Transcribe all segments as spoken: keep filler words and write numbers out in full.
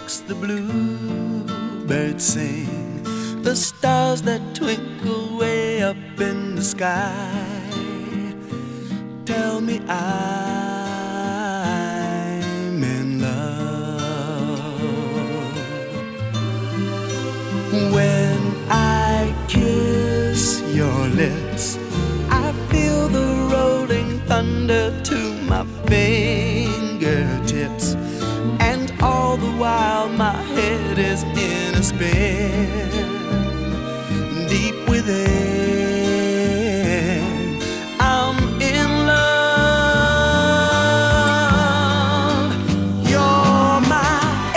makes the bluebirds sing, the stars that twinkle way up in the sky tell me I'm in love. When I kiss your lips, I feel the rolling thunder to my fingertips, and all the while my head is in a spin. Deep within, I'm in love. You're my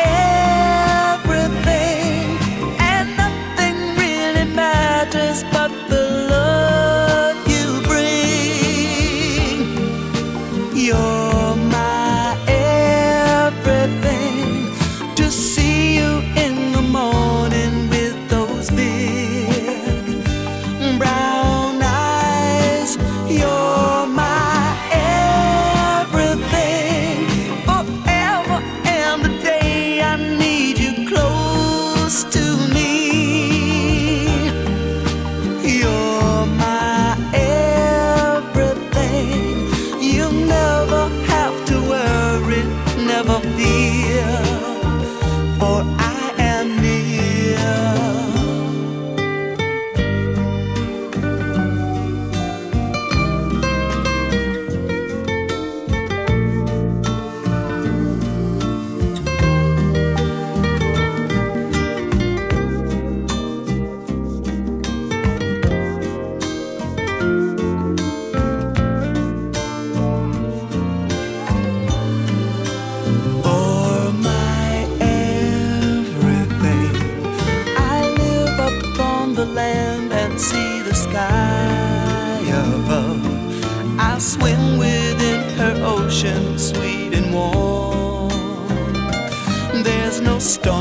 everything, and nothing really matters but the love you bring. You're my everything. To see you in the morning with those big brown eyes, you're my everything. Forever and the day I need you close to me. You're my everything. You never have to worry, never fear, for I am near. For my everything, I live up on the land and see the sky above. I swim within her ocean, sweet and warm. There's no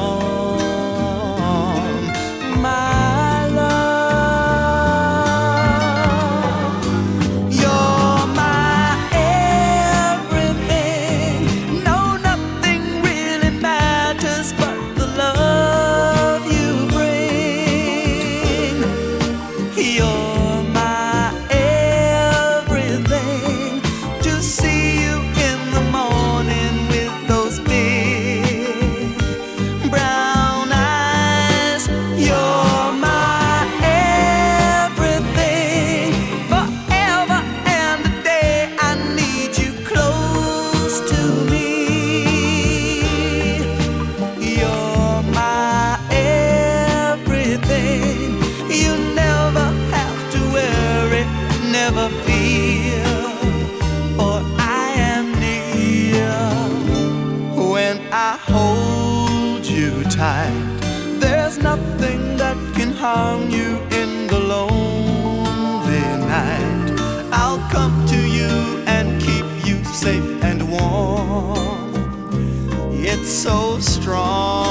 storm, my love. You're my everything. No, nothing really matters but the love you bring. You're my everything. To see you in the morning with those big brown eyes, you're my everything. Forever and a day I need you close to me. You're my everything. You never have to worry, never fear, for I am near. When I hold you tight, there's nothing that can harm you in the lonely night. I'll come to you and keep you safe and warm. It's so strong.